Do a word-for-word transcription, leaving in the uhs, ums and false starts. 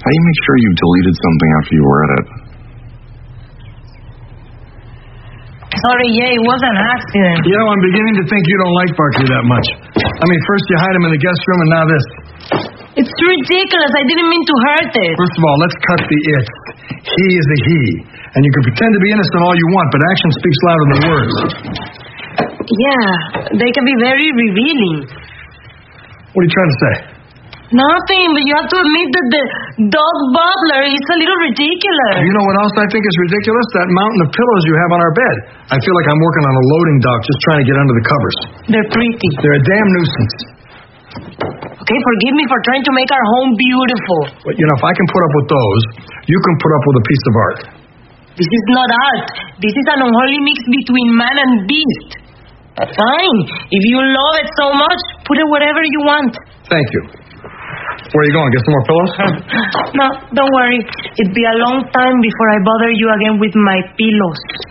How do you make sure you've deleted something after you read it? Sorry, yeah, it was an accident. You know, I'm beginning to think you don't like Barkley that much. I mean, first you hide him in the guest room, and now this. It's ridiculous. I didn't mean to hurt it. First of all, let's cut the it. He is a he. And you can pretend to be innocent all you want, but action speaks louder than words. Yeah, they can be very revealing. What are you trying to say? Nothing, but you have to admit that the dog butler is a little ridiculous. You know what else I think is ridiculous? That mountain of pillows you have on our bed. I feel like I'm working on a loading dock just trying to get under the covers. They're pretty. They're a damn nuisance. Okay, forgive me for trying to make our home beautiful. But, you know, if I can put up with those, you can put up with a piece of art. This is not art. This is an unholy mix between man and beast. Fine. If you love it so much, put it wherever you want. Thank you. Where are you going? Get some more pillows? No, don't worry. It'd be a long time before I bother you again with my pillows.